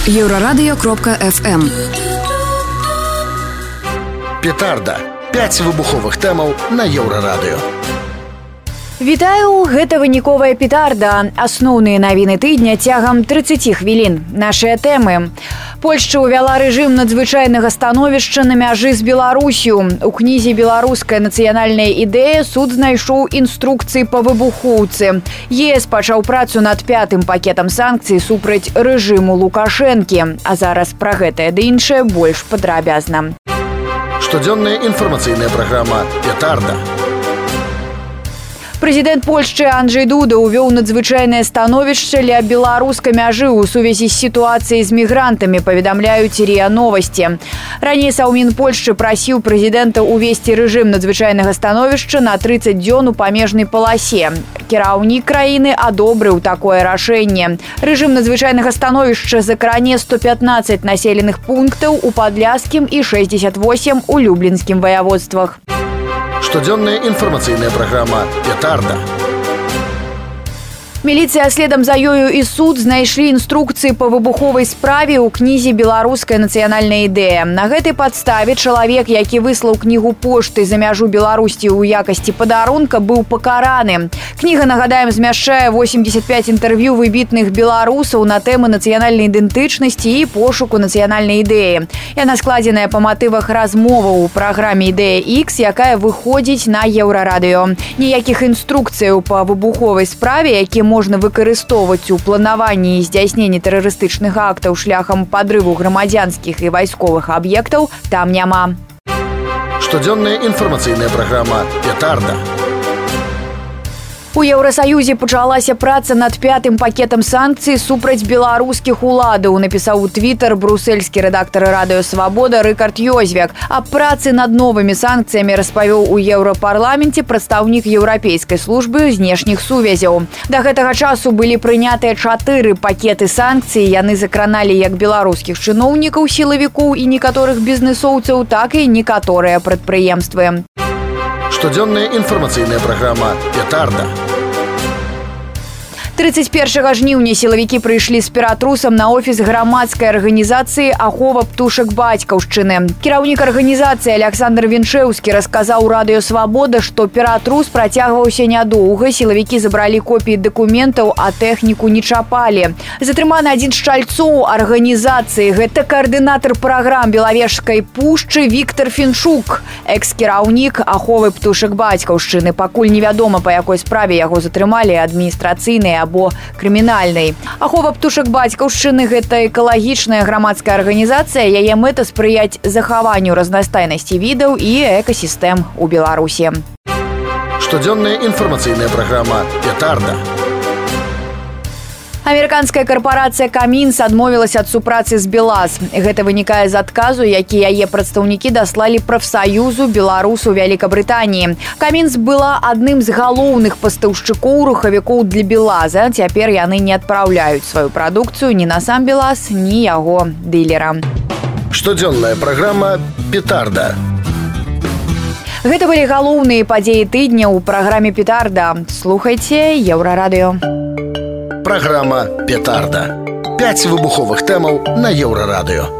Еврорадио.FM. Петарда. 5 выбуховых тэмаў на Еўрарадыё. Вітаю, гэта выніковая петарда. Асноўныя навіны тыдня цягам 30 хвілін. Нашыя тэмы. Польшча ўвяла рэжым надзвычайнага становішча на мяжы з Беларусю. У кнізе «Беларуская нацыянальная ідэя» суд знайшоў інструкцыі па выбухоўцы. ЕС пачаў працу над 5-м пакетам санкцый супраць рэжыму Лукашэнкі. А зараз пра гэтае ды іншае больш падрабязна. Штодзённая інфармацыйная праграма «Петарда». Прэзідэнт Польшчы Анджэй Дуда ўвёў надзвычайнае становішча ля беларускай мяжы ў сувязі з сітуацыяй з мігрантамі, паведамляюць РИА Новости. Раней Саўмін Польшчы прасіў прэзідэнта ўвесці рэжым надзвычайнага становішча на 30 дзён у памежнай паласе. Кіраўнік краіны адобрыў такое рашэнне. Рэжым надзвычайнага становішча закране 115 населеных пунктаў у Падляшскім і 68 у Люблінскім ваяводствах. Штодзённая інфармацыйная праграма «Петарда». Міліцыя следам за ёю і суд знайшлі інструкцыі па выбуховай справе ў кнізе «Беларуская нацыянальная ідэя». На гэтай падставе чалавек, які выслаў кнігу поштай за мяжу Беларусі ў якасці падарунка, быў пакараны. Кніга, нагадаем, змяшчае 85 інтэрв'ю выбітных беларусаў на тэмы нацыянальнай ідэнтычнасці і пошуку нацыянальнай ідэі. Яна складзеная па матывах размоваў у праграме «Ідэя X», якая выходзіць на Еўрарадыё. Ніякіх інструкцыяў па выбуховай справе, які можна выкарыстоўваць у планаванні і здзяйсненні тэрарыстычных актаў шляхам падрыву грамадзянскіх і вайсковых аб'ектаў, там няма. Штодзённая інфармацыйная праграма «Петарда». У Еўрасаюзе пачалася праца над 5-м пакетам санкцый супраць беларускіх уладаў, напісаў у Твіттер брусельскі рэдактар радыё «Свабода» Рыкард Ёзвяк. Аб працы над новымі санкцыямі распавёў у Еўрапарламенце прадстаўнік Еўрапейскай службы знешніх сувязяў. Да гэтага часу былі прынятыя 4 пакеты санкцый. Яны закраналі як беларускіх чыноўнікаў, сілавікоў і некаторых бізнэсоўцаў, так і некаторыя прадпрыемствы. Штодзённая інфармацыйная праграма «Петарда». 31 жніўня сілавікі прыйшлі з піратрусам на офіс грамадскай арганізацыі «Ахова птушак бацькаўшчыны». Кіраўнік арганізацыі Александр Віншэўскі расказаў радыё «Свабода», што піратрус працягваўся нядоўга, сілавікі забралі копіі дакументаў, а тэхніку не чапалі. Затрыманы адзін з чальцоў арганізацыі. Гэта каардынатар праграм Белавежскай пушчы Віктар Фіншук, экс-кіраўнік «Аховы птушак бацькаўшчыны». Пакуль невядома, па якой справе яго затрымалі, адміністрацыйнай або крымінальнай. Ахова птушак бацькаўшчыны – гэта экалагічная грамадская арганізацыя. Яе мэта спрыяць захаванню разнастайнасці відаў і экасістэм у Беларусі. Штодзённая інфармацыйная праграма «Петарда». Амерыканская карпорацыя «Камінс» адмовілася ад супрацы з «БелАЗ». Гэта вынікае з адказу, які яе прадстаўнікі даслалі прафсаюзу беларусаў Вялікабрытаніі. «Камінс» была адным з галоўных пастаўшчыкоў рухавікоў для «БелАЗа». Цяпер яны не адпраўляюць сваю прадукцыю ні на сам «БелАЗ», ні яго дылерам. Штодзённая праграма «Петарда». Гэта былі галоўныя падзеі тыдня ў праграме «Петарда». Слухайце Еўрарадыё. Праграма «Петарда». 5 выбуховых тэмаў на Еўрарадыё.